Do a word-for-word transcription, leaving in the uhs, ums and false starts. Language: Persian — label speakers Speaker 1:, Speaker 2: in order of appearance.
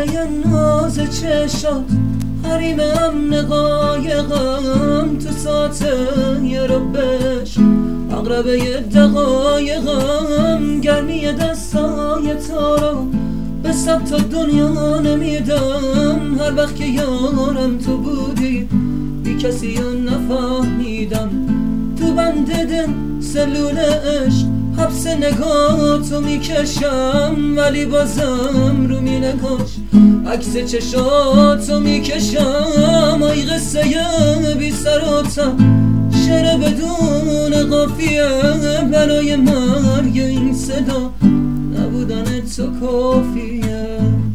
Speaker 1: قصه ناز چشات حریم امن قایقم تو ساعت یه ربش اقربه یه دقایقم گرمی دستای تارا به سب تا دنیا نمیدم هر وقت که یارم تو بودی بی کسی یا نفهمیدم تو بند دل سلول عشق حبس نگاه تو میکشم ولی بازم رو می نگاش عکس چشاتو میکشم آی قصه بی سر و ته شعر بدون قافیه برای مرگ این صدا نبودن تو کافیه